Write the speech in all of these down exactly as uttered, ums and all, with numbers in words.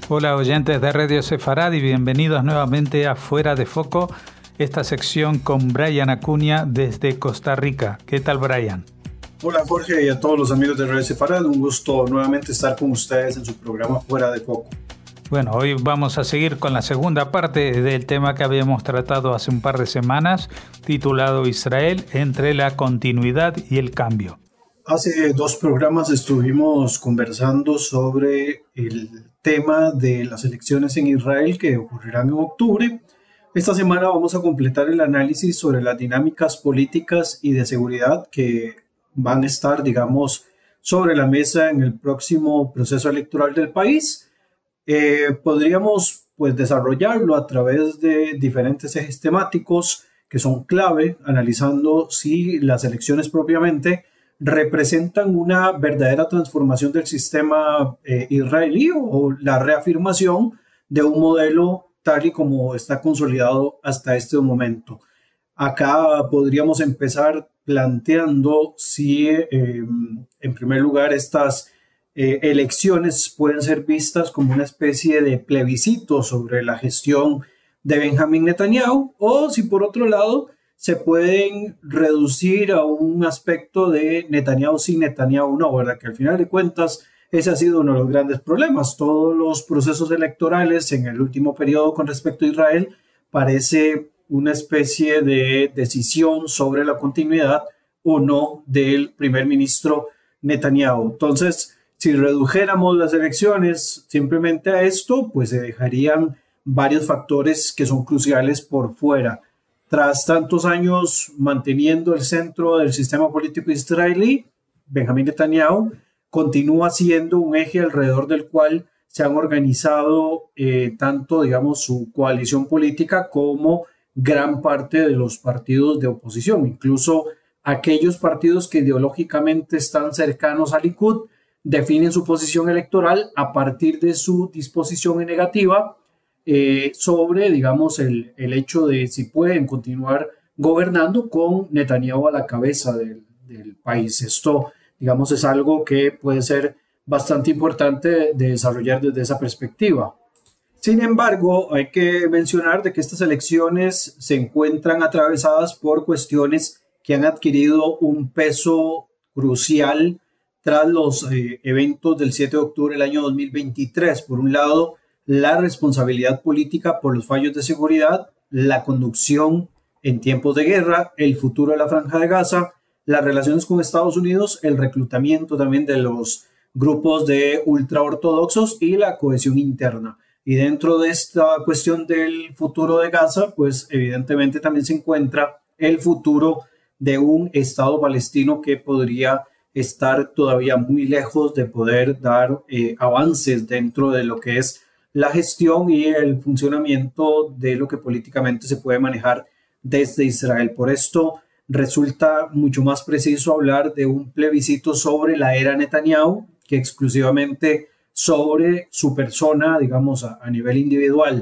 Hola oyentes de Radio Sefarad y bienvenidos nuevamente a Fuera de Foco, esta sección con Brian Acuña desde Costa Rica. ¿Qué tal, Brian? Hola Jorge y a todos los amigos de Radio Sefarad, un gusto nuevamente estar con ustedes en su programa Fuera de Foco. Bueno, hoy vamos a seguir con la segunda parte del tema que habíamos tratado hace un par de semanas, titulado Israel entre la continuidad y el cambio. Hace dos programas estuvimos conversando sobre el tema de las elecciones en Israel que ocurrirán en octubre. Esta semana vamos a completar el análisis sobre las dinámicas políticas y de seguridad que van a estar, digamos, sobre la mesa en el próximo proceso electoral del país. Eh, podríamos pues desarrollarlo a través de diferentes ejes temáticos que son clave, analizando si las elecciones propiamente representan una verdadera transformación del sistema eh, israelí o la reafirmación de un modelo tal y como está consolidado hasta este momento. Acá podríamos empezar planteando si, eh, en primer lugar, estas Eh, elecciones pueden ser vistas como una especie de plebiscito sobre la gestión de Benjamín Netanyahu, o si por otro lado se pueden reducir a un aspecto de Netanyahu sí, Netanyahu no, ¿verdad? Que al final de cuentas ese ha sido uno de los grandes problemas. Todos los procesos electorales en el último periodo con respecto a Israel parece una especie de decisión sobre la continuidad o no del primer ministro Netanyahu. Entonces, si redujéramos las elecciones simplemente a esto, pues se dejarían varios factores que son cruciales por fuera. Tras tantos años manteniendo el centro del sistema político israelí, Benjamín Netanyahu continúa siendo un eje alrededor del cual se han organizado eh, tanto, digamos, su coalición política como gran parte de los partidos de oposición, incluso aquellos partidos que ideológicamente están cercanos al Likud definen su posición electoral a partir de su disposición negativa eh, sobre, digamos, el, el hecho de si pueden continuar gobernando con Netanyahu a la cabeza del, del país. Esto, digamos, es algo que puede ser bastante importante de desarrollar desde esa perspectiva. Sin embargo, hay que mencionar de que estas elecciones se encuentran atravesadas por cuestiones que han adquirido un peso crucial tras los eh, eventos del siete de octubre del año dos mil veintitrés. Por un lado, la responsabilidad política por los fallos de seguridad, la conducción en tiempos de guerra, el futuro de la Franja de Gaza, las relaciones con Estados Unidos, el reclutamiento también de los grupos de ultraortodoxos y la cohesión interna. Y dentro de esta cuestión del futuro de Gaza, pues evidentemente también se encuentra el futuro de un Estado palestino que podría estar todavía muy lejos de poder dar eh, avances dentro de lo que es la gestión y el funcionamiento de lo que políticamente se puede manejar desde Israel. Por esto resulta mucho más preciso hablar de un plebiscito sobre la era Netanyahu que exclusivamente sobre su persona, digamos, a, a nivel individual.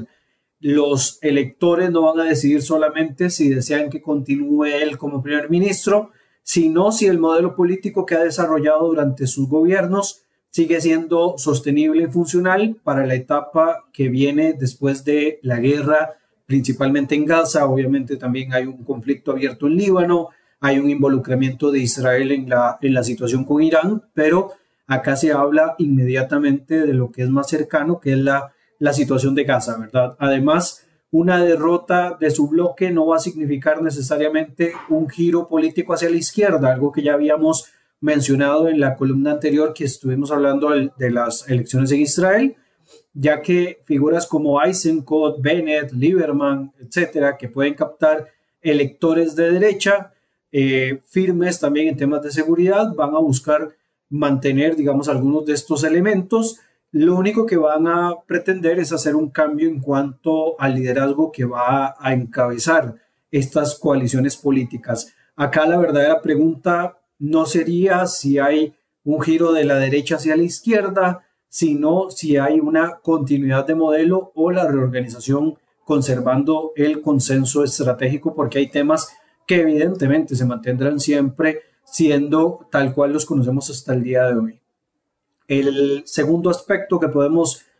Los electores no van a decidir solamente si desean que continúe él como primer ministro, sino si el modelo político que ha desarrollado durante sus gobiernos sigue siendo sostenible y funcional para la etapa que viene después de la guerra, principalmente en Gaza. Obviamente también hay un conflicto abierto en Líbano, hay un involucramiento de Israel en la, en la situación con Irán, pero acá se habla inmediatamente de lo que es más cercano, que es la, la situación de Gaza, ¿verdad? Además, una derrota de su bloque no va a significar necesariamente un giro político hacia la izquierda, algo que ya habíamos mencionado en la columna anterior que estuvimos hablando de las elecciones en Israel, ya que figuras como Eisenkot, Bennett, Lieberman, etcétera, que pueden captar electores de derecha, eh, firmes también en temas de seguridad, van a buscar mantener, digamos, algunos de estos elementos. Lo único que van a pretender es hacer un cambio en cuanto al liderazgo que va a encabezar estas coaliciones políticas. Acá la verdadera pregunta no sería si hay un giro de la derecha hacia la izquierda, sino si hay una continuidad de modelo o la reorganización conservando el consenso estratégico, porque hay temas que evidentemente se mantendrán siempre siendo tal cual los conocemos hasta el día de hoy. El segundo aspecto que podemos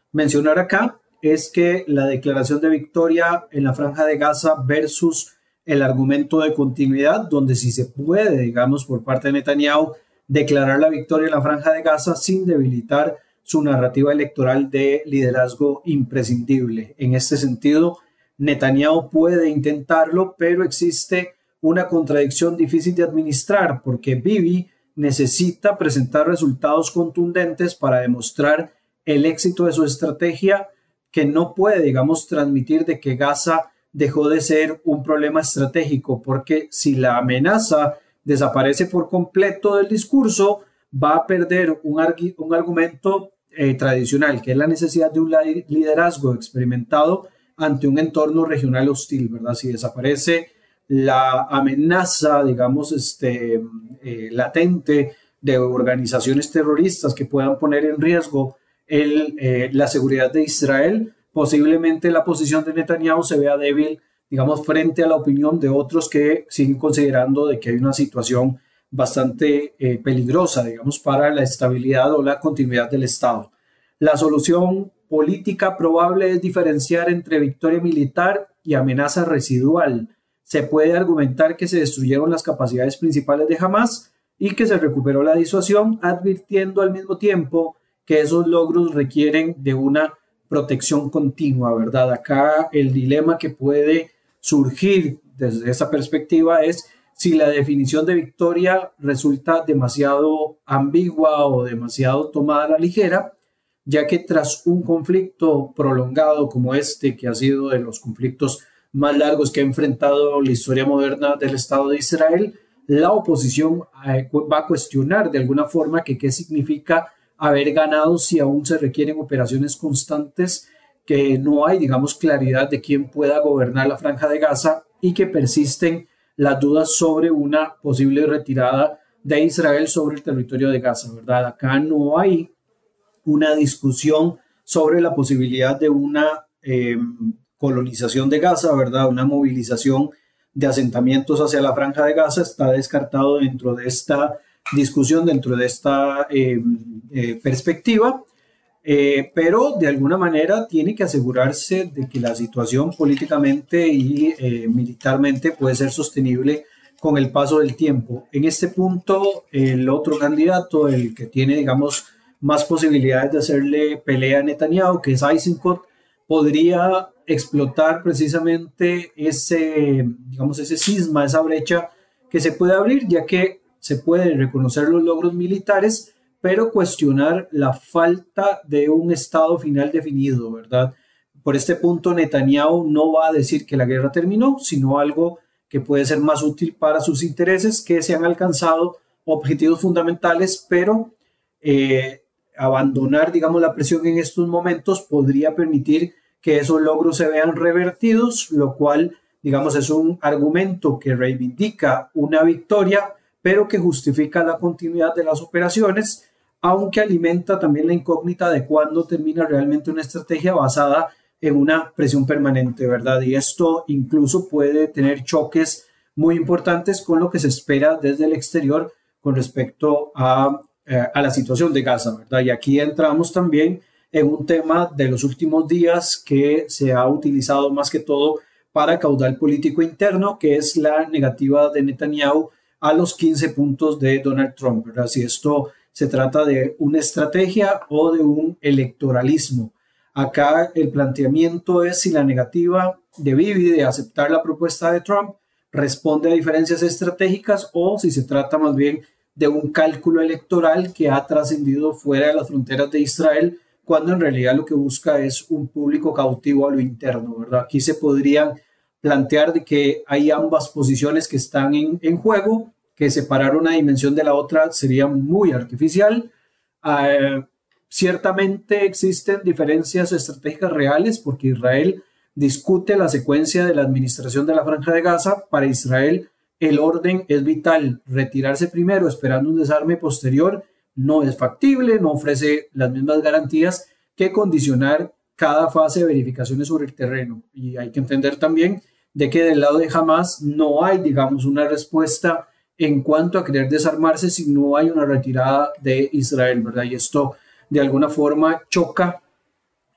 mencionar acá es que la declaración de victoria en la Franja de Gaza versus el argumento de continuidad, donde sí se puede, digamos, por parte de Netanyahu, declarar la victoria en la Franja de Gaza sin debilitar su narrativa electoral de liderazgo imprescindible. En este sentido, Netanyahu puede intentarlo, pero existe una contradicción difícil de administrar, porque Bibi necesita presentar resultados contundentes para demostrar el éxito de su estrategia, que no puede, digamos, transmitir de que Gaza dejó de ser un problema estratégico, porque si la amenaza desaparece por completo del discurso, va a perder un, argu un argumento eh, tradicional, que es la necesidad de un liderazgo experimentado ante un entorno regional hostil, ¿verdad? Si desaparece la amenaza, digamos, este, eh, latente de organizaciones terroristas que puedan poner en riesgo el, eh, la seguridad de Israel, posiblemente la posición de Netanyahu se vea débil, digamos, frente a la opinión de otros que siguen considerando de que hay una situación bastante eh, peligrosa, digamos, para la estabilidad o la continuidad del Estado. La solución política probable es diferenciar entre victoria militar y amenaza residual. Se puede argumentar que se destruyeron las capacidades principales de Hamas y que se recuperó la disuasión, advirtiendo al mismo tiempo que esos logros requieren de una protección continua, ¿verdad? Acá el dilema que puede surgir desde esa perspectiva es si la definición de victoria resulta demasiado ambigua o demasiado tomada a la ligera, ya que tras un conflicto prolongado como este, que ha sido de los conflictos más largos que ha enfrentado la historia moderna del Estado de Israel, la oposición eh, va a cuestionar de alguna forma que qué significa haber ganado si aún se requieren operaciones constantes, que no hay, digamos, claridad de quién pueda gobernar la Franja de Gaza y que persisten las dudas sobre una posible retirada de Israel sobre el territorio de Gaza, ¿verdad? Acá no hay una discusión sobre la posibilidad de una eh, colonización de Gaza, ¿verdad? Una movilización de asentamientos hacia la Franja de Gaza está descartado dentro de esta discusión, dentro de esta eh, eh, perspectiva, eh, pero de alguna manera tiene que asegurarse de que la situación políticamente y eh, militarmente puede ser sostenible con el paso del tiempo. En este punto, el otro candidato, el que tiene, digamos, más posibilidades de hacerle pelea a Netanyahu, que es Eisenkot, podría explotar precisamente ese, digamos, ese cisma, esa brecha que se puede abrir, ya que se pueden reconocer los logros militares, pero cuestionar la falta de un estado final definido, ¿verdad? Por este punto, Netanyahu no va a decir que la guerra terminó, sino algo que puede ser más útil para sus intereses, que se han alcanzado objetivos fundamentales, pero eh, abandonar, digamos, la presión en estos momentos podría permitir que esos logros se vean revertidos, lo cual, digamos, es un argumento que reivindica una victoria, pero que justifica la continuidad de las operaciones, aunque alimenta también la incógnita de cuándo termina realmente una estrategia basada en una presión permanente, ¿verdad? Y esto incluso puede tener choques muy importantes con lo que se espera desde el exterior con respecto a, eh, a la situación de Gaza, ¿verdad? Y aquí entramos también en un tema de los últimos días que se ha utilizado más que todo para caudal político interno, que es la negativa de Netanyahu a los quince puntos de Donald Trump, ¿verdad? Si esto se trata de una estrategia o de un electoralismo. Acá el planteamiento es si la negativa de Bibi de aceptar la propuesta de Trump responde a diferencias estratégicas o si se trata más bien de un cálculo electoral que ha trascendido fuera de las fronteras de Israel, cuando en realidad lo que busca es un público cautivo a lo interno, ¿verdad? Aquí se podrían plantear de que hay ambas posiciones que están en, en juego, que separar una dimensión de la otra sería muy artificial. Uh, ciertamente existen diferencias estratégicas reales porque Israel discute la secuencia de la administración de la Franja de Gaza. Para Israel el orden es vital. Retirarse primero esperando un desarme posterior no es factible, no ofrece las mismas garantías que condicionar cada fase de verificaciones sobre el terreno. Y hay que entender también de que del lado de Hamas no hay, digamos, una respuesta en cuanto a querer desarmarse si no hay una retirada de Israel, ¿verdad? Y esto de alguna forma choca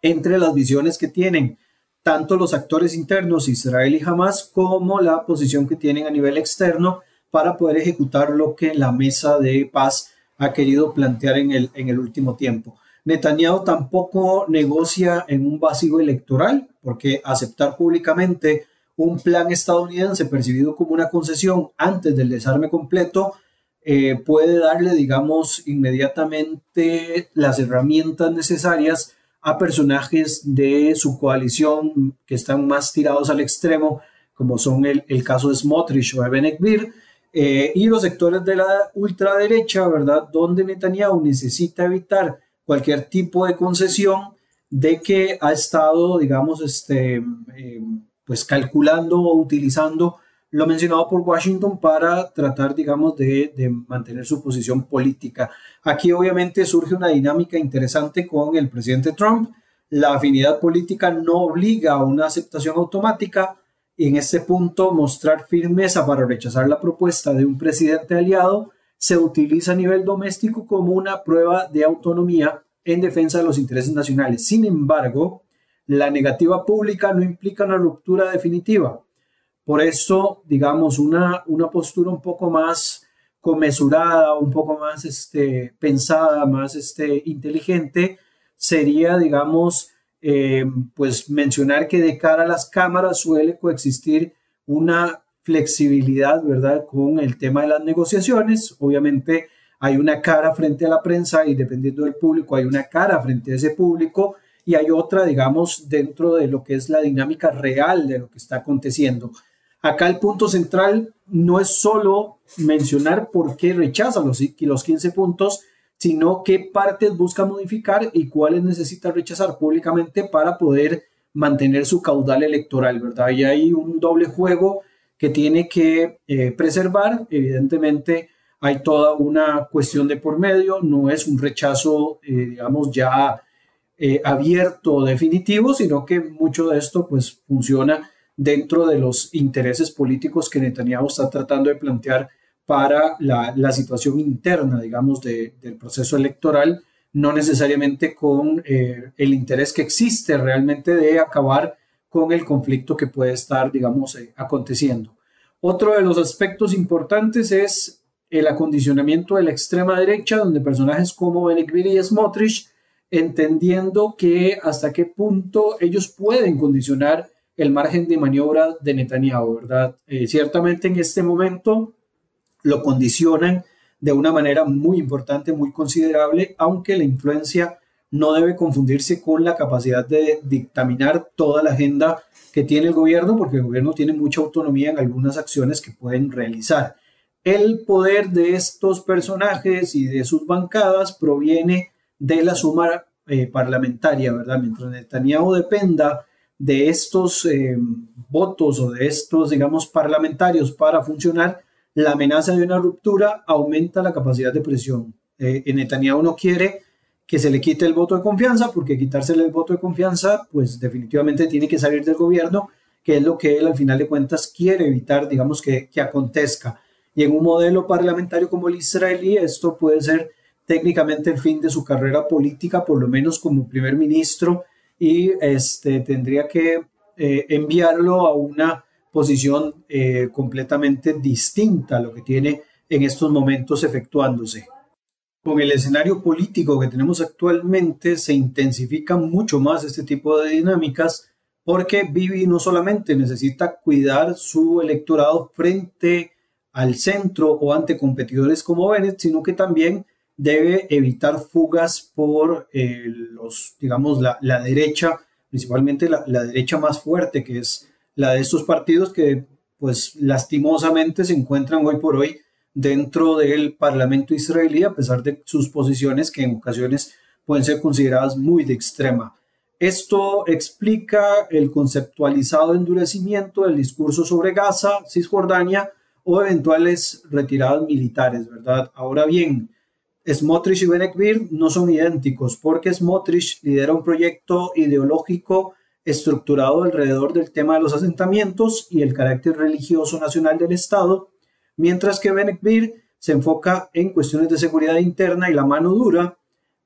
entre las visiones que tienen tanto los actores internos, Israel y Hamas, como la posición que tienen a nivel externo para poder ejecutar lo que la mesa de paz ha querido plantear en el, en el último tiempo. Netanyahu tampoco negocia en un vacío electoral, porque aceptar públicamente un plan estadounidense percibido como una concesión antes del desarme completo eh, puede darle, digamos, inmediatamente las herramientas necesarias a personajes de su coalición que están más tirados al extremo, como son el, el caso de Smotrich o de Ben Gvir, eh, y los sectores de la ultraderecha, ¿verdad?, donde Netanyahu necesita evitar cualquier tipo de concesión de que ha estado, digamos, este, eh, pues calculando o utilizando lo mencionado por Washington para tratar, digamos, de, de mantener su posición política. Aquí obviamente surge una dinámica interesante con el presidente Trump. La afinidad política no obliga a una aceptación automática y en este punto mostrar firmeza para rechazar la propuesta de un presidente aliado se utiliza a nivel doméstico como una prueba de autonomía en defensa de los intereses nacionales. Sin embargo, la negativa pública no implica una ruptura definitiva. Por eso, digamos, una, una postura un poco más conmesurada, un poco más este, pensada, más este, inteligente, sería, digamos, eh, pues mencionar que de cara a las cámaras suele coexistir una flexibilidad, ¿verdad?, con el tema de las negociaciones. Obviamente hay una cara frente a la prensa y dependiendo del público hay una cara frente a ese público y hay otra, digamos, dentro de lo que es la dinámica real de lo que está aconteciendo. Acá el punto central no es solo mencionar por qué rechaza los, los quince puntos, sino qué partes busca modificar y cuáles necesita rechazar públicamente para poder mantener su caudal electoral, ¿verdad? Y hay un doble juego que tiene que eh, preservar. Evidentemente hay toda una cuestión de por medio, no es un rechazo, eh, digamos, ya eh, abierto, definitivo, sino que mucho de esto pues funciona dentro de los intereses políticos que Netanyahu está tratando de plantear para la, la situación interna, digamos, de, del proceso electoral, no necesariamente con eh, el interés que existe realmente de acabar con el conflicto que puede estar, digamos, eh, aconteciendo. Otro de los aspectos importantes es el acondicionamiento de la extrema derecha, donde personajes como Ben Gvir y Smotrich, entendiendo que hasta qué punto ellos pueden condicionar el margen de maniobra de Netanyahu, ¿verdad? Eh, ciertamente en este momento lo condicionan de una manera muy importante, muy considerable, aunque la influencia no debe confundirse con la capacidad de dictaminar toda la agenda que tiene el gobierno, porque el gobierno tiene mucha autonomía en algunas acciones que pueden realizar. El poder de estos personajes y de sus bancadas proviene de la suma eh, parlamentaria, ¿verdad? Mientras Netanyahu dependa de estos eh, votos o de estos, digamos, parlamentarios para funcionar, la amenaza de una ruptura aumenta la capacidad de presión. Eh, Netanyahu no quiere que se le quite el voto de confianza, porque quitársele el voto de confianza, pues definitivamente tiene que salir del gobierno, que es lo que él al final de cuentas quiere evitar, digamos, que, que acontezca. Y en un modelo parlamentario como el israelí, esto puede ser técnicamente el fin de su carrera política, por lo menos como primer ministro, y este, tendría que eh, enviarlo a una posición eh, completamente distinta a lo que tiene en estos momentos efectuándose. Con el escenario político que tenemos actualmente se intensifica mucho más este tipo de dinámicas porque Bibi no solamente necesita cuidar su electorado frente al centro o ante competidores como Bennett, sino que también debe evitar fugas por eh, los, digamos, la, la derecha, principalmente la, la derecha más fuerte, que es la de estos partidos que, pues, lastimosamente se encuentran hoy por hoy dentro del Parlamento israelí, a pesar de sus posiciones que en ocasiones pueden ser consideradas muy de extrema. Esto explica el conceptualizado endurecimiento del discurso sobre Gaza, Cisjordania o eventuales retiradas militares, ¿verdad? Ahora bien, Smotrich y Ben Gvir no son idénticos porque Smotrich lidera un proyecto ideológico estructurado alrededor del tema de los asentamientos y el carácter religioso nacional del Estado, mientras que Ben Gvir se enfoca en cuestiones de seguridad interna y la mano dura,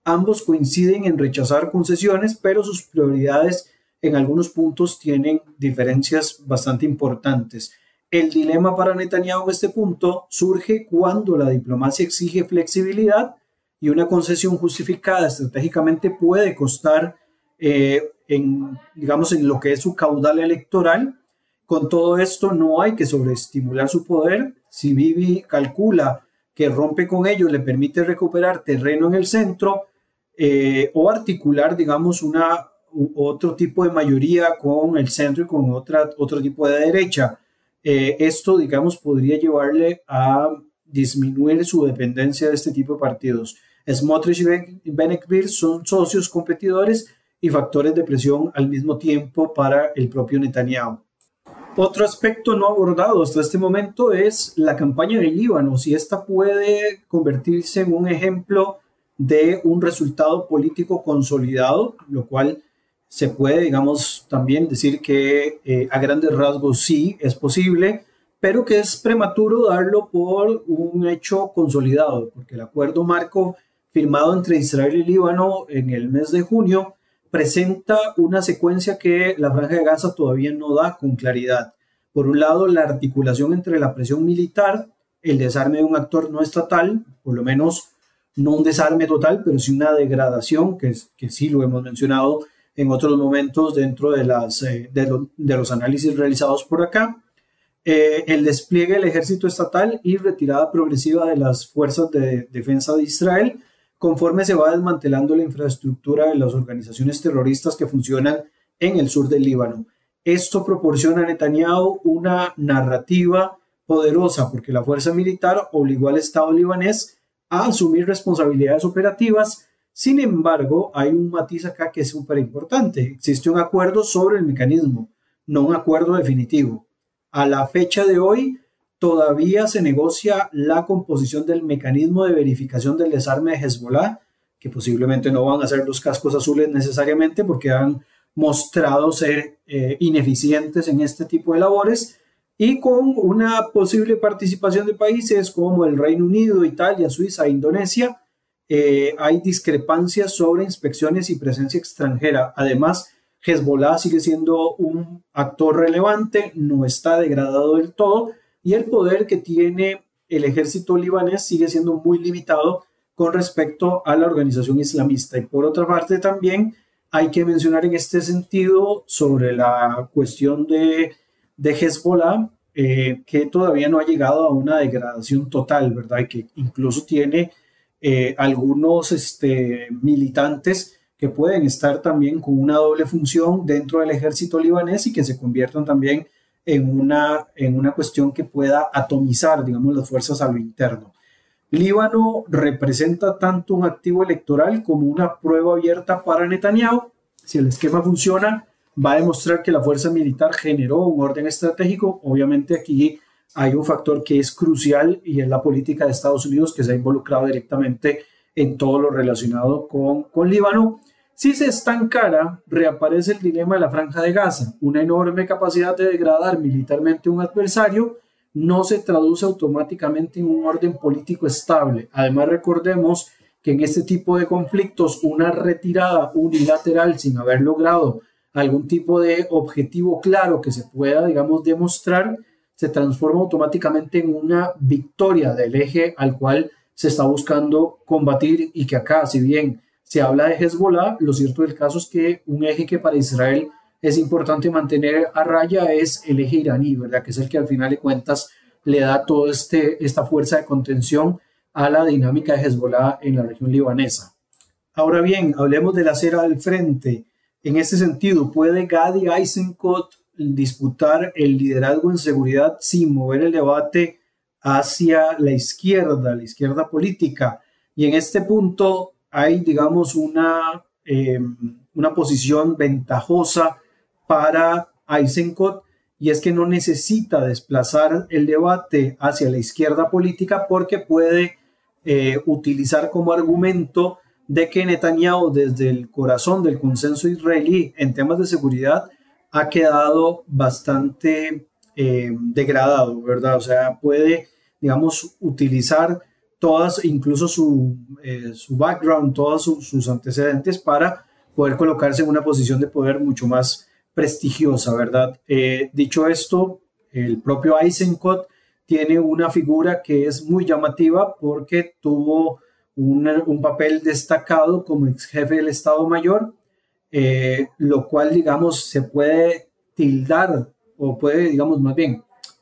Ambos coinciden en rechazar concesiones, pero sus prioridades en algunos puntos tienen diferencias bastante importantes. El dilema para Netanyahu en este punto surge cuando la diplomacia exige flexibilidad y una concesión justificada estratégicamente puede costar eh, en, digamos, en lo que es su caudal electoral. Con todo esto no hay que sobreestimular su poder. Si Bibi calcula que rompe con ello le permite recuperar terreno en el centro eh, o articular, digamos, una, u, otro tipo de mayoría con el centro y con otra, otro tipo de derecha, eh, esto, digamos, podría llevarle a disminuir su dependencia de este tipo de partidos. Smotrich y Ben-Gvir son socios competidores y factores de presión al mismo tiempo para el propio Netanyahu. Otro aspecto no abordado hasta este momento es la campaña del Líbano, si esta puede convertirse en un ejemplo de un resultado político consolidado, lo cual se puede, digamos, también decir que eh, a grandes rasgos sí es posible, pero que es prematuro darlo por un hecho consolidado, porque el acuerdo marco firmado entre Israel y Líbano en el mes de junio presenta una secuencia que la Franja de Gaza todavía no da con claridad. Por un lado, la articulación entre la presión militar, el desarme de un actor no estatal, por lo menos no un desarme total, pero sí una degradación, que, es, que sí lo hemos mencionado en otros momentos dentro de, las, eh, de, lo, de los análisis realizados por acá. Eh, el despliegue del ejército estatal y retirada progresiva de las fuerzas de defensa de Israel, conforme se va desmantelando la infraestructura de las organizaciones terroristas que funcionan en el sur del Líbano. Esto proporciona a Netanyahu una narrativa poderosa porque la fuerza militar obligó al Estado libanés a asumir responsabilidades operativas. Sin embargo, hay un matiz acá que es súper importante. Existe un acuerdo sobre el mecanismo, no un acuerdo definitivo. A la fecha de hoy, todavía se negocia la composición del mecanismo de verificación del desarme de Hezbollah, que posiblemente no van a ser los cascos azules necesariamente porque han mostrado ser eh, ineficientes en este tipo de labores, y con una posible participación de países como el Reino Unido, Italia, Suiza e Indonesia. Eh, hay discrepancias sobre inspecciones y presencia extranjera. Además, Hezbollah sigue siendo un actor relevante, no está degradado del todo, y el poder que tiene el ejército libanés sigue siendo muy limitado con respecto a la organización islamista. Y por otra parte también hay que mencionar en este sentido sobre la cuestión de, de Hezbollah, eh, que todavía no ha llegado a una degradación total, ¿verdad? Y que incluso tiene eh, algunos este, militantes que pueden estar también con una doble función dentro del ejército libanés y que se conviertan también en una, en una cuestión que pueda atomizar, digamos, las fuerzas a lo interno. Líbano representa tanto un activo electoral como una prueba abierta para Netanyahu. Si el esquema funciona, va a demostrar que la fuerza militar generó un orden estratégico. Obviamente aquí hay un factor que es crucial y es la política de Estados Unidos, que se ha involucrado directamente en todo lo relacionado con, con Líbano. Si se estancara, reaparece el dilema de la Franja de Gaza. Una enorme capacidad de degradar militarmente a un adversario no se traduce automáticamente en un orden político estable. Además, recordemos que en este tipo de conflictos una retirada unilateral sin haber logrado algún tipo de objetivo claro que se pueda, digamos, demostrar, se transforma automáticamente en una victoria del eje al cual se está buscando combatir, y que acá, si bien se habla de Hezbollah, lo cierto del caso es que un eje que para Israel es importante mantener a raya es el eje iraní, ¿verdad? Que es el que al final de cuentas le da toda este, esta fuerza de contención a la dinámica de Hezbollah en la región libanesa. Ahora bien, hablemos de la acera del frente. En este sentido, ¿puede Gadi Eisenkot disputar el liderazgo en seguridad sin mover el debate hacia la izquierda, la izquierda política? Y en este punto hay, digamos, una, eh, una posición ventajosa para Eisenkot, y es que no necesita desplazar el debate hacia la izquierda política porque puede eh, utilizar como argumento de que Netanyahu, desde el corazón del consenso israelí en temas de seguridad, ha quedado bastante eh, degradado, ¿verdad? O sea, puede, digamos, utilizar todas, incluso su, eh, su background, todos su, sus antecedentes para poder colocarse en una posición de poder mucho más prestigiosa, ¿verdad? Eh, dicho esto, el propio Eisenkot tiene una figura que es muy llamativa porque tuvo una, un papel destacado como ex jefe del Estado Mayor, eh, lo cual, digamos, se puede tildar o puede, digamos, más bien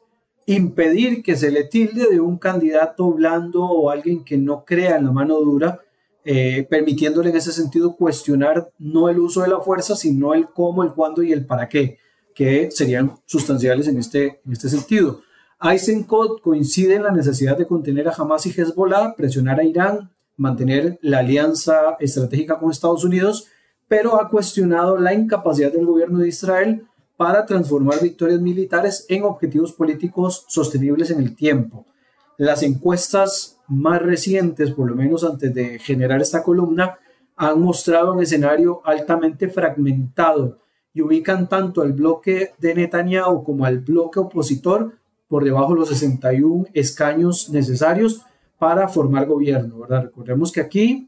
impedir que se le tilde de un candidato blando o alguien que no crea en la mano dura, eh, permitiéndole en ese sentido cuestionar no el uso de la fuerza, sino el cómo, el cuándo y el para qué, que serían sustanciales en este, en este sentido. Eisenkot coincide en la necesidad de contener a Hamas y Hezbollah, presionar a Irán, mantener la alianza estratégica con Estados Unidos, pero ha cuestionado la incapacidad del gobierno de Israel para transformar victorias militares en objetivos políticos sostenibles en el tiempo. Las encuestas más recientes, por lo menos antes de generar esta columna, han mostrado un escenario altamente fragmentado y ubican tanto al bloque de Netanyahu como al bloque opositor por debajo de los sesenta y uno escaños necesarios para formar gobierno, ¿verdad? Recordemos que aquí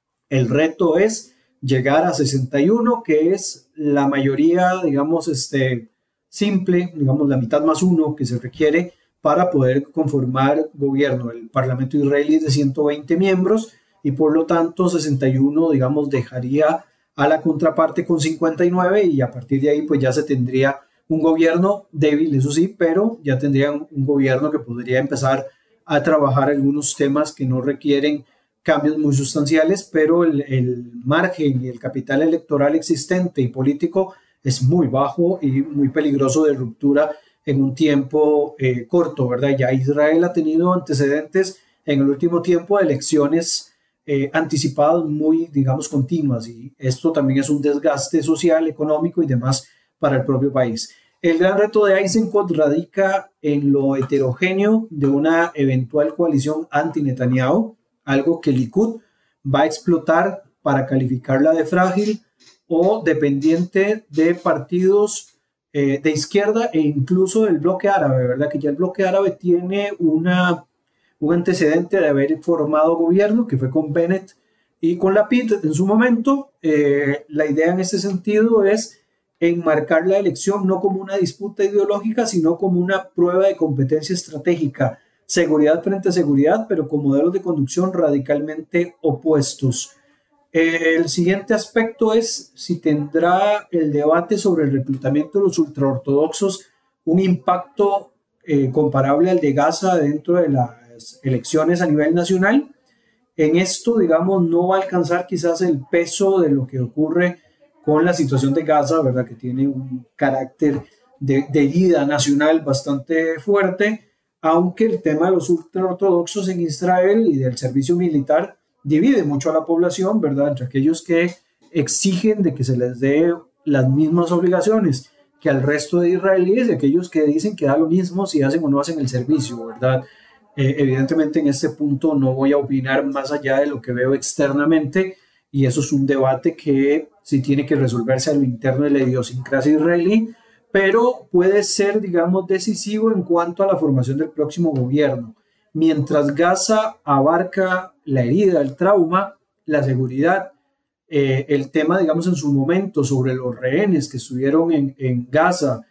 el reto es llegar a sesenta y uno, que es la mayoría, digamos, este, simple, digamos, la mitad más uno que se requiere para poder conformar gobierno. El Parlamento israelí es de ciento veinte miembros y por lo tanto sesenta y uno, digamos, dejaría a la contraparte con cincuenta y nueve y a partir de ahí pues ya se tendría un gobierno débil, eso sí, pero ya tendrían un gobierno que podría empezar a trabajar algunos temas que no requieren cambios muy sustanciales, pero el, el margen y el capital electoral existente y político es muy bajo y muy peligroso de ruptura en un tiempo eh, corto, ¿verdad? Ya Israel ha tenido antecedentes en el último tiempo de elecciones eh, anticipadas muy, digamos, continuas, y esto también es un desgaste social, económico y demás para el propio país. El gran reto de Eisenkot radica en lo heterogéneo de una eventual coalición anti-Netanyahu, algo que Likud va a explotar para calificarla de frágil o dependiente de partidos eh, de izquierda e incluso del bloque árabe, ¿verdad? Que ya el bloque árabe tiene una, un antecedente de haber formado gobierno, que fue con Bennett y con Lapid en su momento. Eh, la idea en este sentido es enmarcar la elección no como una disputa ideológica, sino como una prueba de competencia estratégica, seguridad frente a seguridad, pero con modelos de conducción radicalmente opuestos. Eh, el siguiente aspecto es si tendrá el debate sobre el reclutamiento de los ultraortodoxos un impacto eh, comparable al de Gaza dentro de las elecciones a nivel nacional. En esto, digamos, no va a alcanzar quizás el peso de lo que ocurre con la situación de Gaza, ¿verdad? Que tiene un carácter de, de herida nacional bastante fuerte, aunque el tema de los ultraortodoxos en Israel y del servicio militar divide mucho a la población, ¿verdad? Entre aquellos que exigen de que se les dé las mismas obligaciones que al resto de israelíes y aquellos que dicen que da lo mismo si hacen o no hacen el servicio, ¿verdad? Eh, evidentemente en este punto no voy a opinar más allá de lo que veo externamente, y eso es un debate que sí tiene que resolverse a lo interno de la idiosincrasia israelí, pero puede ser, digamos, decisivo en cuanto a la formación del próximo gobierno. Mientras Gaza abarca la herida, el trauma, la seguridad, eh, el tema, digamos, en su momento sobre los rehenes que estuvieron en, en Gaza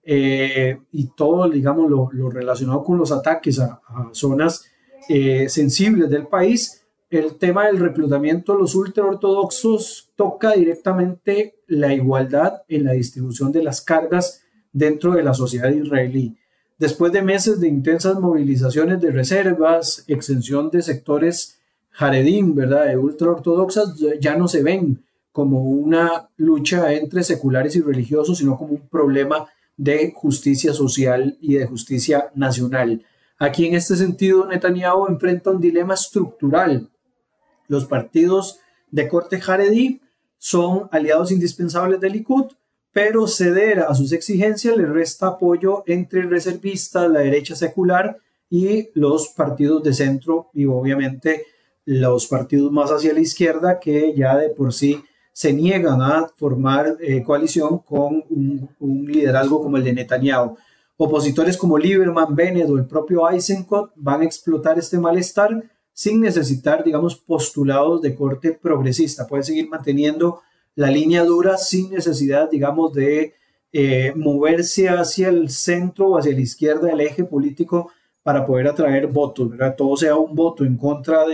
eh, y todo, digamos, lo, lo relacionado con los ataques a, a zonas eh, sensibles del país, el tema del reclutamiento de los ultraortodoxos toca directamente la igualdad en la distribución de las cargas dentro de la sociedad israelí. Después de meses de intensas movilizaciones de reservas, extensión de sectores Haredim, ¿verdad?, de ultraortodoxas, ya no se ven como una lucha entre seculares y religiosos, sino como un problema de justicia social y de justicia nacional. Aquí, en este sentido, Netanyahu enfrenta un dilema estructural. Los partidos de corte Haredí son aliados indispensables del Likud, pero ceder a sus exigencias le resta apoyo entre reservistas, la derecha secular y los partidos de centro, y obviamente los partidos más hacia la izquierda, que ya de por sí se niegan a formar eh, coalición con un, un liderazgo como el de Netanyahu. Opositores como Lieberman, Bennett o el propio Eisenkot van a explotar este malestar sin necesitar, digamos, postulados de corte progresista. Puede seguir manteniendo la línea dura sin necesidad, digamos, de eh, moverse hacia el centro o hacia la izquierda del eje político para poder atraer votos, ¿verdad? Todo sea un voto en contra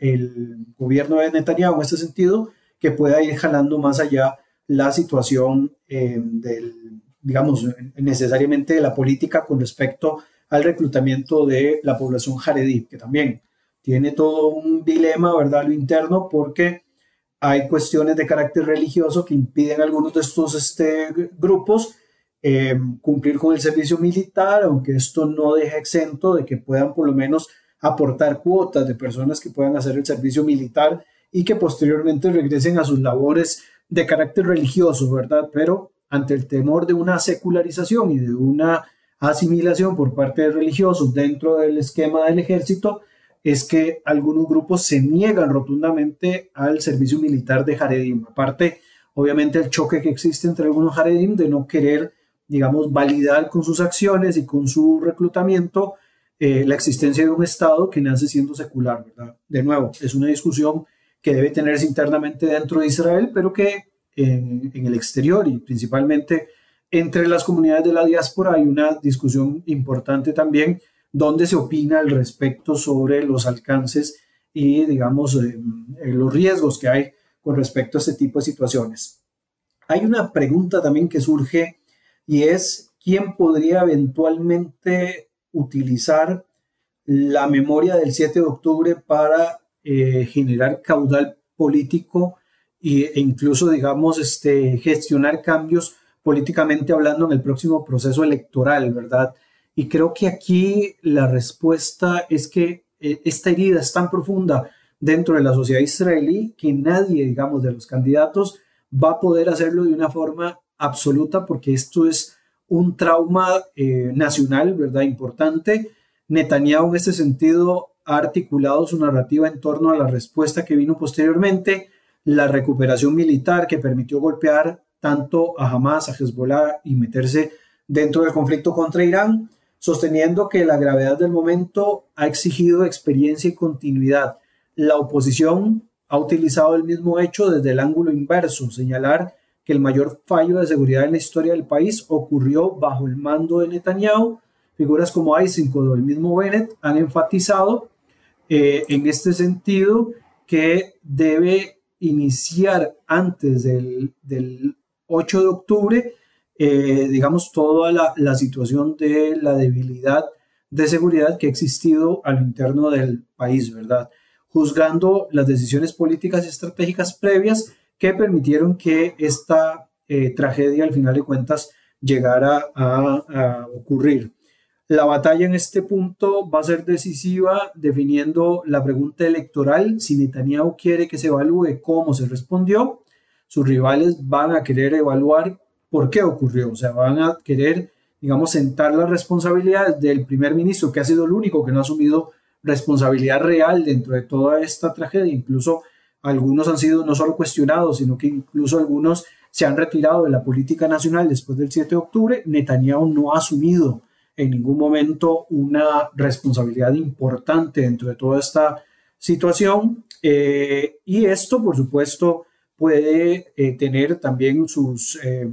del gobierno de Netanyahu en este sentido, que pueda ir jalando más allá la situación eh, del, digamos, necesariamente de la política con respecto al reclutamiento de la población jaredí, que también tiene todo un dilema, ¿verdad?, lo interno, porque hay cuestiones de carácter religioso que impiden a algunos de estos este, grupos eh, cumplir con el servicio militar, aunque esto no deja exento de que puedan por lo menos aportar cuotas de personas que puedan hacer el servicio militar y que posteriormente regresen a sus labores de carácter religioso, ¿verdad? Pero ante el temor de una secularización y de una asimilación por parte de religiosos dentro del esquema del ejército, es que algunos grupos se niegan rotundamente al servicio militar de Haredim. Aparte, obviamente, el choque que existe entre algunos Haredim de no querer, digamos, validar con sus acciones y con su reclutamiento eh, la existencia de un Estado que nace siendo secular, ¿verdad? De nuevo, es una discusión que debe tenerse internamente dentro de Israel, pero que en, en el exterior y principalmente entre las comunidades de la diáspora hay una discusión importante también donde se opina al respecto sobre los alcances y, digamos, eh, los riesgos que hay con respecto a este tipo de situaciones. Hay una pregunta también que surge y es, ¿quién podría eventualmente utilizar la memoria del siete de octubre para eh, generar caudal político e incluso, digamos, este, gestionar cambios políticamente hablando en el próximo proceso electoral, ¿verdad? Y creo que aquí la respuesta es que eh, esta herida es tan profunda dentro de la sociedad israelí que nadie, digamos, de los candidatos va a poder hacerlo de una forma absoluta porque esto es un trauma eh, nacional, ¿verdad? Importante. Netanyahu en este sentido ha articulado su narrativa en torno a la respuesta que vino posteriormente, la recuperación militar que permitió golpear tanto a Hamas, a Hezbollah y meterse dentro del conflicto contra Irán, sosteniendo que la gravedad del momento ha exigido experiencia y continuidad. La oposición ha utilizado el mismo hecho desde el ángulo inverso, señalar que el mayor fallo de seguridad en la historia del país ocurrió bajo el mando de Netanyahu. Figuras como Eisenkot o el mismo Bennett han enfatizado eh, en este sentido que debe iniciar antes del, del ocho de octubre Eh, digamos, toda la, la situación de la debilidad de seguridad que ha existido al interno del país, ¿verdad? Juzgando las decisiones políticas y estratégicas previas que permitieron que esta eh, tragedia, al final de cuentas, llegara a, a ocurrir. La batalla en este punto va a ser decisiva definiendo la pregunta electoral. Si Netanyahu quiere que se evalúe cómo se respondió, sus rivales van a querer evaluar por qué ocurrió, o sea, van a querer, digamos, sentar las responsabilidades del primer ministro, que ha sido el único que no ha asumido responsabilidad real dentro de toda esta tragedia. Incluso algunos han sido no solo cuestionados, sino que incluso algunos se han retirado de la política nacional después del siete de octubre. Netanyahu no ha asumido en ningún momento una responsabilidad importante dentro de toda esta situación, eh, y esto, por supuesto, puede eh, tener también sus, eh,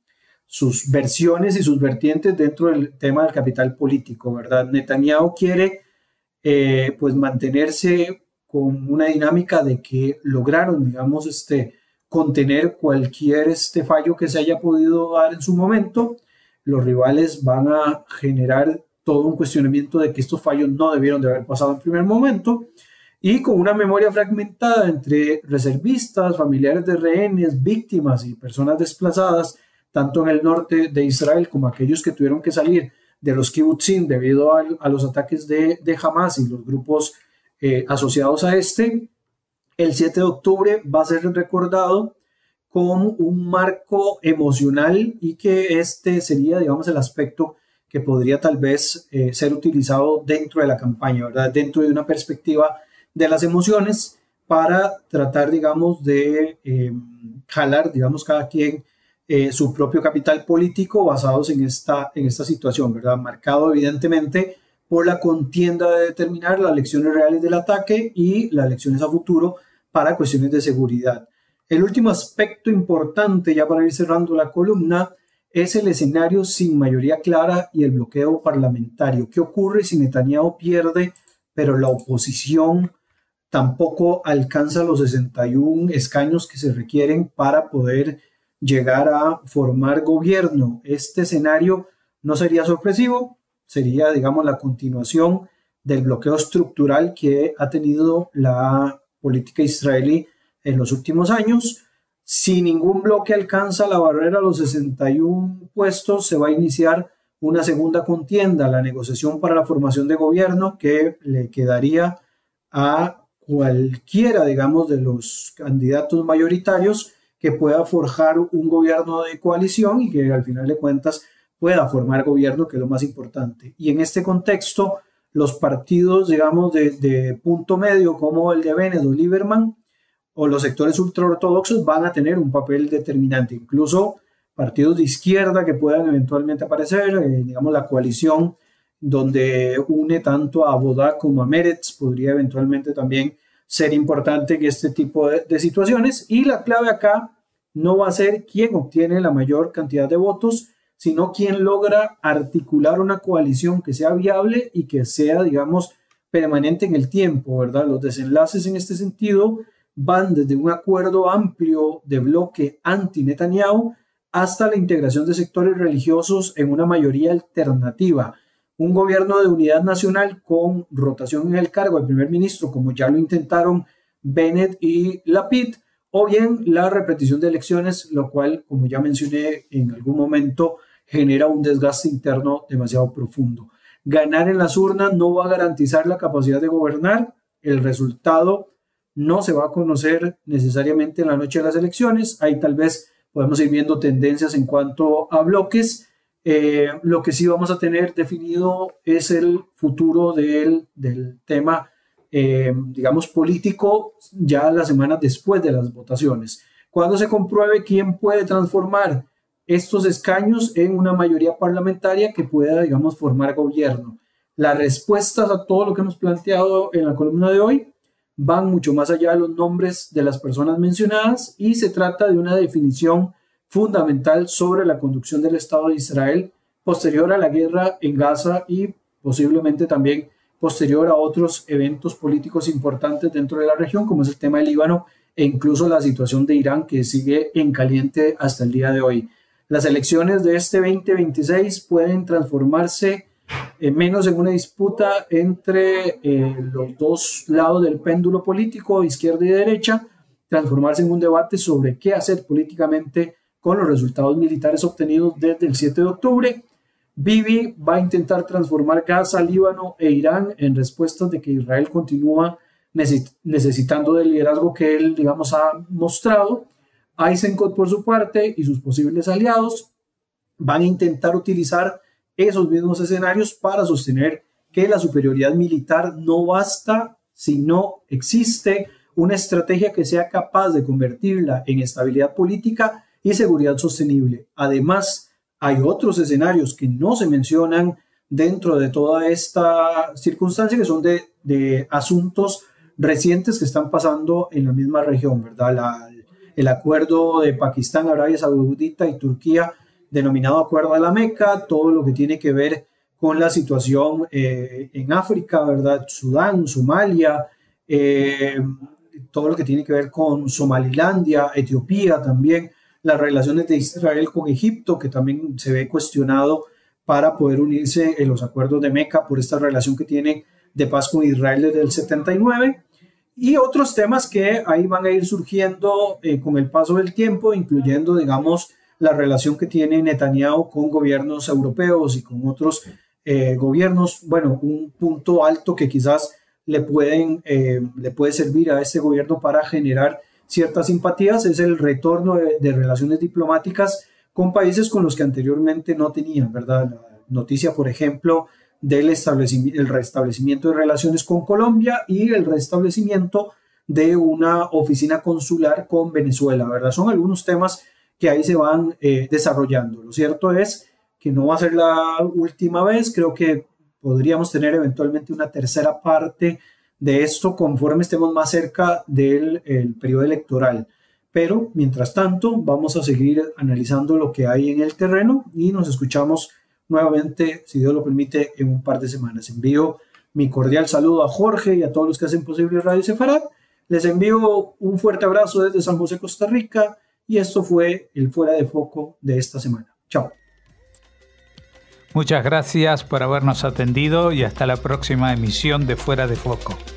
sus versiones y sus vertientes dentro del tema del capital político, ¿verdad? Netanyahu quiere eh, pues mantenerse con una dinámica de que lograron, digamos, este, contener cualquier este fallo que se haya podido dar en su momento. Los rivales van a generar todo un cuestionamiento de que estos fallos no debieron de haber pasado en primer momento. Y con una memoria fragmentada entre reservistas, familiares de rehenes, víctimas y personas desplazadas, tanto en el norte de Israel como aquellos que tuvieron que salir de los kibbutzim debido a, a los ataques de, de Hamas y los grupos eh, asociados a este, el siete de octubre va a ser recordado como un marco emocional y que este sería, digamos, el aspecto que podría tal vez eh, ser utilizado dentro de la campaña, ¿verdad? Dentro de una perspectiva de las emociones para tratar, digamos, de eh, jalar, digamos, cada quien eh, su propio capital político basados en esta, en esta situación, ¿verdad? Marcado evidentemente por la contienda de determinar las lecciones reales del ataque y las lecciones a futuro para cuestiones de seguridad. El último aspecto importante, ya para ir cerrando la columna, es el escenario sin mayoría clara y el bloqueo parlamentario. ¿Qué ocurre si Netanyahu pierde, pero la oposición tampoco alcanza los sesenta y uno escaños que se requieren para poder llegar a formar gobierno? Este escenario no sería sorpresivo, sería, digamos, la continuación del bloqueo estructural que ha tenido la política israelí en los últimos años. Si ningún bloque alcanza la barrera a los sesenta y uno puestos, se va a iniciar una segunda contienda, la negociación para la formación de gobierno, que le quedaría a cualquiera, digamos, de los candidatos mayoritarios que pueda forjar un gobierno de coalición y que al final de cuentas pueda formar gobierno, que es lo más importante. Y en este contexto, los partidos, digamos, de, de punto medio, como el de Bennett o Lieberman, o los sectores ultraortodoxos, van a tener un papel determinante. Incluso partidos de izquierda que puedan eventualmente aparecer, eh, digamos, la coalición donde une tanto a Abodá como a Meretz, podría eventualmente también ser importante en este tipo de, de situaciones. Y la clave acá no va a ser quién obtiene la mayor cantidad de votos, sino quién logra articular una coalición que sea viable y que sea, digamos, permanente en el tiempo, ¿verdad? Los desenlaces en este sentido van desde un acuerdo amplio de bloque anti-Netanyahu hasta la integración de sectores religiosos en una mayoría alternativa. Un gobierno de unidad nacional con rotación en el cargo del primer ministro, como ya lo intentaron Bennett y Lapid, o bien la repetición de elecciones, lo cual, como ya mencioné en algún momento, genera un desgaste interno demasiado profundo. Ganar en las urnas no va a garantizar la capacidad de gobernar. El resultado no se va a conocer necesariamente en la noche de las elecciones. Ahí tal vez podemos ir viendo tendencias en cuanto a bloques. Eh, lo que sí vamos a tener definido es el futuro del, del tema, eh, digamos, político, ya las semanas después de las votaciones. Cuando se compruebe quién puede transformar estos escaños en una mayoría parlamentaria que pueda, digamos, formar gobierno. Las respuestas a todo lo que hemos planteado en la columna de hoy van mucho más allá de los nombres de las personas mencionadas y se trata de una definición fundamental sobre la conducción del Estado de Israel posterior a la guerra en Gaza y posiblemente también posterior a otros eventos políticos importantes dentro de la región, como es el tema del Líbano e incluso la situación de Irán, que sigue en caliente hasta el día de hoy. Las elecciones de este veinte veintiséis pueden transformarse eh, menos en una disputa entre eh, los dos lados del péndulo político, izquierda y derecha, transformarse en un debate sobre qué hacer políticamente con los resultados militares obtenidos desde el siete de octubre. Bibi va a intentar transformar Gaza, Líbano e Irán en respuestas de que Israel continúa necesitando del liderazgo que él, digamos, ha mostrado. Eisenkot, por su parte, y sus posibles aliados van a intentar utilizar esos mismos escenarios para sostener que la superioridad militar no basta si no existe una estrategia que sea capaz de convertirla en estabilidad política y seguridad sostenible. Además, hay otros escenarios que no se mencionan dentro de toda esta circunstancia, que son de, de asuntos recientes que están pasando en la misma región, ¿verdad? La, el acuerdo de Pakistán, Arabia Saudita y Turquía, denominado Acuerdo de la Meca, todo lo que tiene que ver con la situación eh, en África, ¿verdad? Sudán, Somalia, eh, todo lo que tiene que ver con Somalilandia, Etiopía también, las relaciones de Israel con Egipto, que también se ve cuestionado para poder unirse en los acuerdos de Meca por esta relación que tiene de paz con Israel desde el setenta y nueve, y otros temas que ahí van a ir surgiendo eh, con el paso del tiempo, incluyendo, digamos, la relación que tiene Netanyahu con gobiernos europeos y con otros eh, gobiernos. Bueno, un punto alto que quizás le, pueden, eh, le puede servir a este gobierno para generar ciertas simpatías es el retorno de, de relaciones diplomáticas con países con los que anteriormente no tenían, ¿verdad? La noticia, por ejemplo, del establecimiento, el restablecimiento de relaciones con Colombia y el restablecimiento de una oficina consular con Venezuela, ¿verdad? Son algunos temas que ahí se van eh, desarrollando. Lo cierto es que no va a ser la última vez. Creo que podríamos tener eventualmente una tercera parte de esto conforme estemos más cerca del el periodo electoral. Pero, mientras tanto, vamos a seguir analizando lo que hay en el terreno y nos escuchamos nuevamente, si Dios lo permite, en un par de semanas. Envío mi cordial saludo a Jorge y a todos los que hacen posible Radio Sefarad. Les envío un fuerte abrazo desde San José, Costa Rica, y esto fue el Fuera de Foco de esta semana. Chao. Muchas gracias por habernos atendido y hasta la próxima emisión de Fuera de Foco.